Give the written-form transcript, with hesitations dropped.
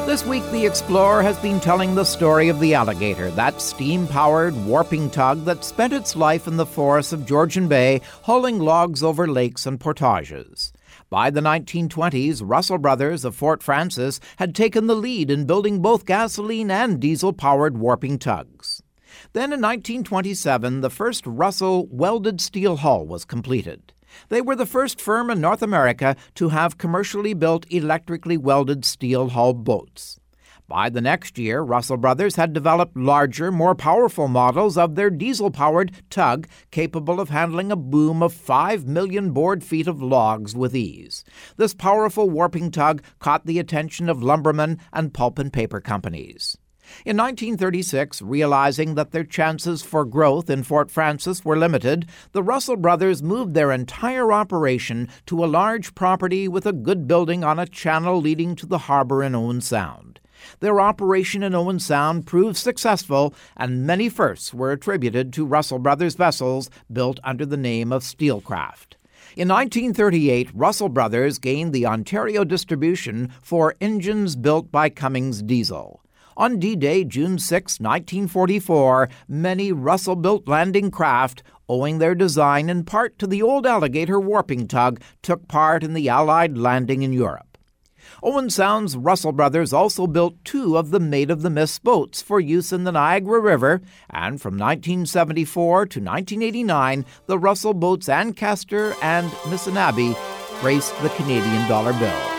This week, the Explorer has been telling the story of the Alligator, that steam-powered warping tug that spent its life in the forests of Georgian Bay, hauling logs over lakes and portages. By the 1920s, Russell Brothers of Fort Frances had taken the lead in building both gasoline and diesel-powered warping tugs. Then in 1927, the first Russell welded steel hull was completed. They were the first firm in North America to have commercially built electrically welded steel hull boats. By the next year, Russell Brothers had developed larger, more powerful models of their diesel-powered tug capable of handling a boom of 5 million board feet of logs with ease. This powerful warping tug caught the attention of lumbermen and pulp and paper companies. In 1936, realizing that their chances for growth in Fort Frances were limited, the Russell Brothers moved their entire operation to a large property with a good building on a channel leading to the harbor in Owen Sound. Their operation in Owen Sound proved successful, and many firsts were attributed to Russell Brothers vessels built under the name of Steelcraft. In 1938, Russell Brothers gained the Ontario distribution for engines built by Cummins Diesel. On D-Day, June 6, 1944, many Russell-built landing craft, owing their design in part to the old Alligator warping tug, took part in the Allied landing in Europe. Owen Sound's Russell Brothers also built 2 of the Maid of the Mist boats for use in the Niagara River, and from 1974 to 1989, the Russell boats Ancaster and Missinaba graced the Canadian dollar bill.